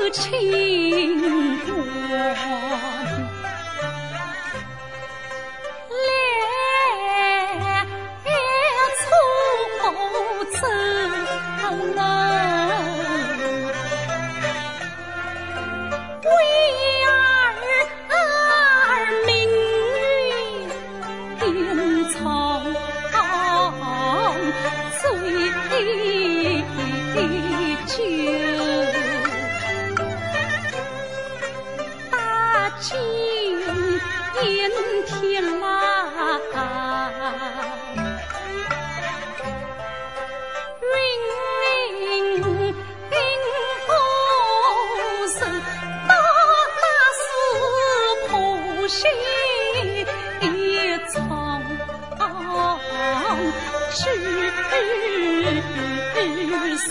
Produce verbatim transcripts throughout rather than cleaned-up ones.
情关，列出走了，为儿命运隐藏最久。金银天来，云林后生大事破心藏之深。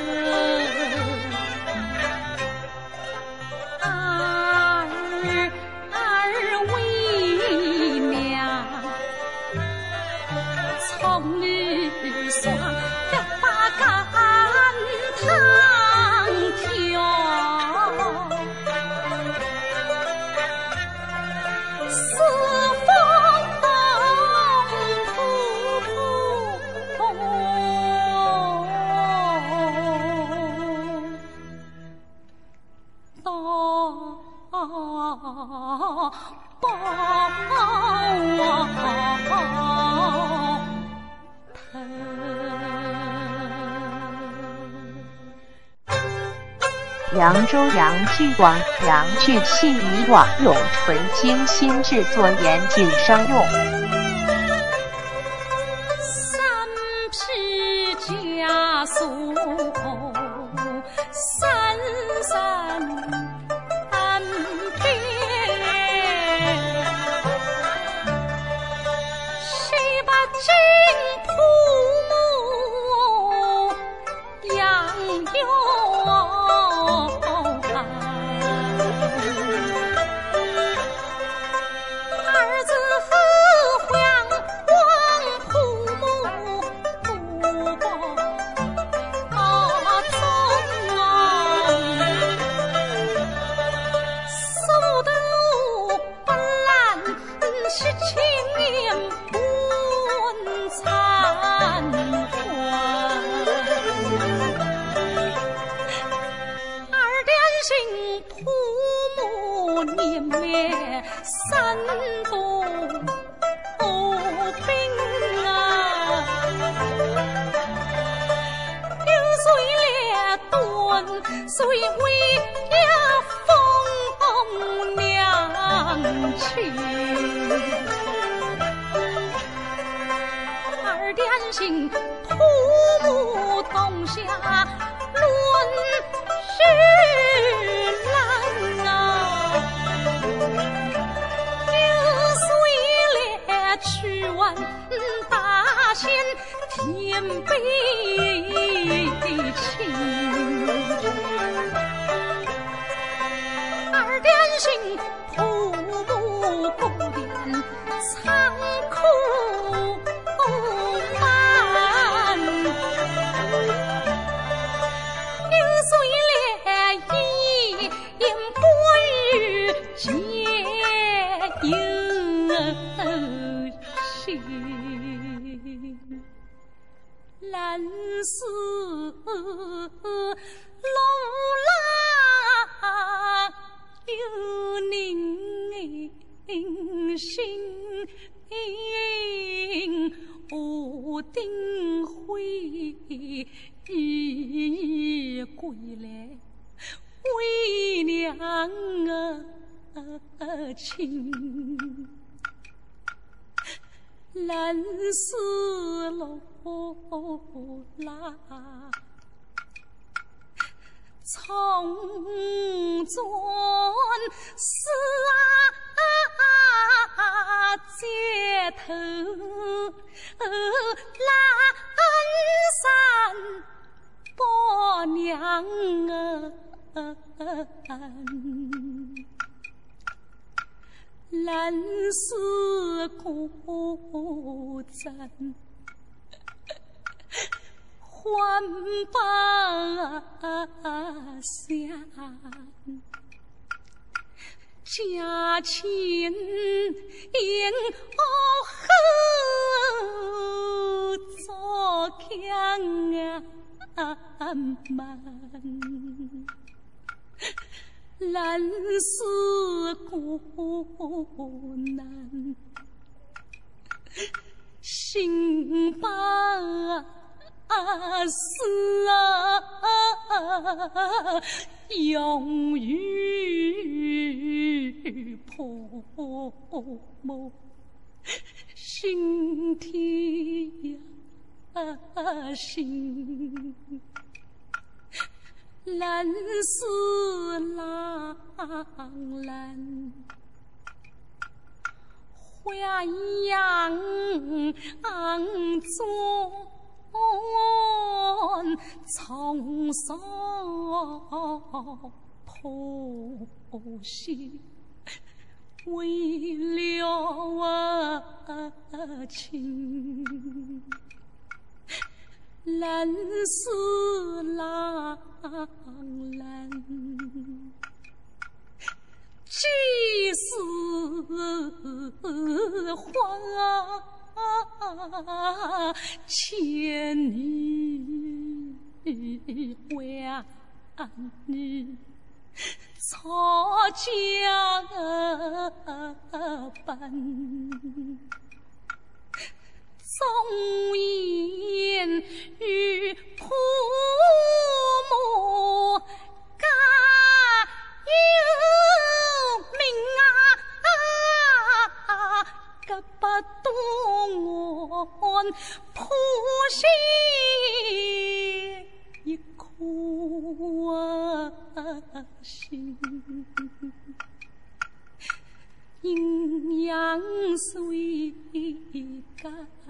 扬州扬剧网，扬剧系以网咏纯精心制作，严谨商用。 三匹枷锁，三三别，谁把金铺木养有？三度兵啊，流水列顿，虽为一封娘亲。二点心土木东下论是难啊，去问大仙天悲情，二点心土木宫殿仓库满，流水涟漪因过日皆有蓝丝路浪有宁心，我定会日归来为娘亲。蓝丝路啦，从转是啊街头蓝山伯娘啊，蓝丝古镇，花还把香，家亲因后做强啊门，人世苦难，心把死啊，永远破梦，心天呀心，人世浪澜。花样中沧桑破心，为了情，人世浪澜。即使花千里还你草家奔，纵言与父母家有命啊，隔不东岸浦西一颗心，阴阳随家，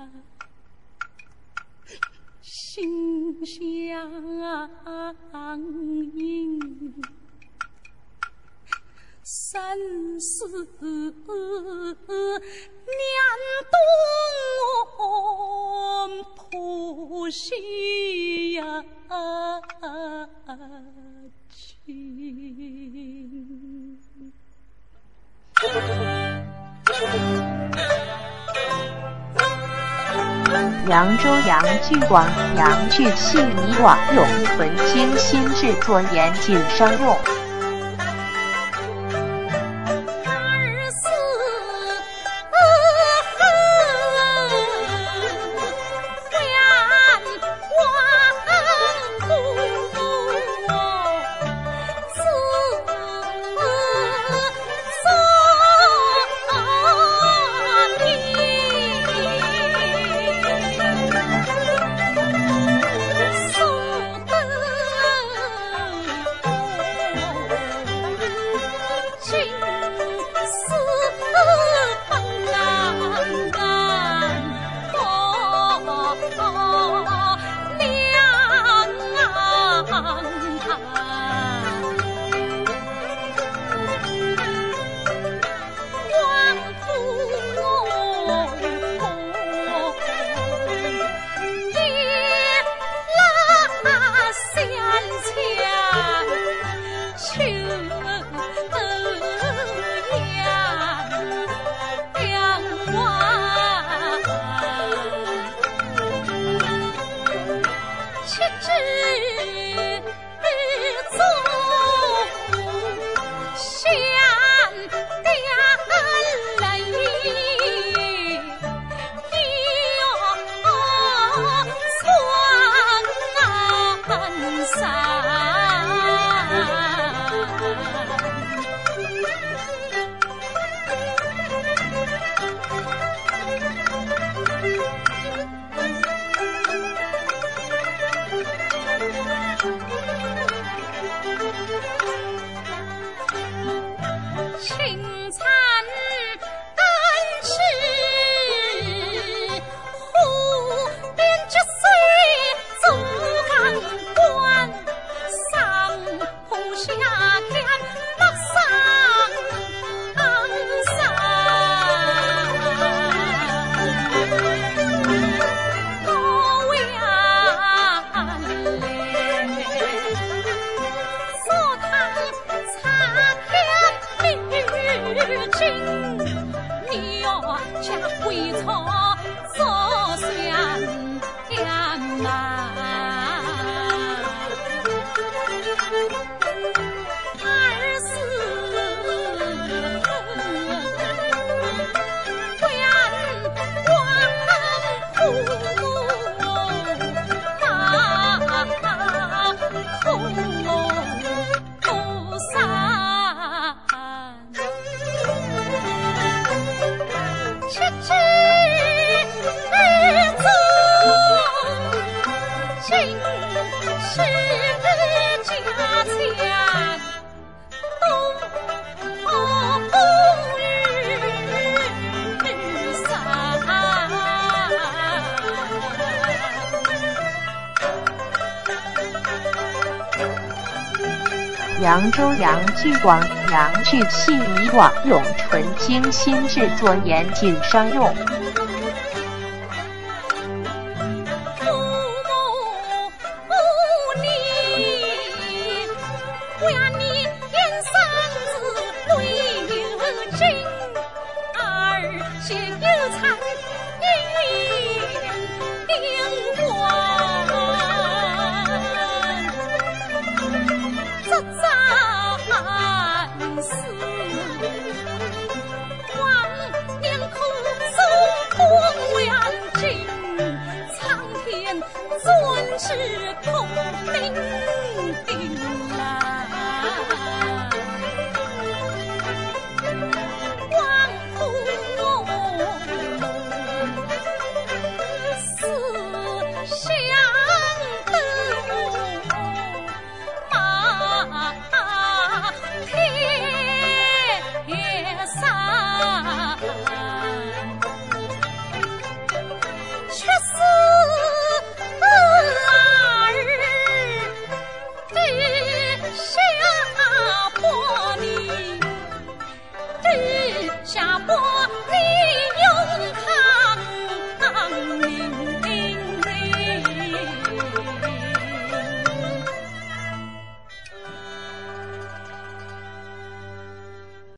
心相印。生死念东浦西呀情。 扬州扬剧广扬剧戏以网永存精心制作严谨商用。 扬州扬剧广扬剧戏以网咏纯精心制作，严谨商用。 尊是孔明定。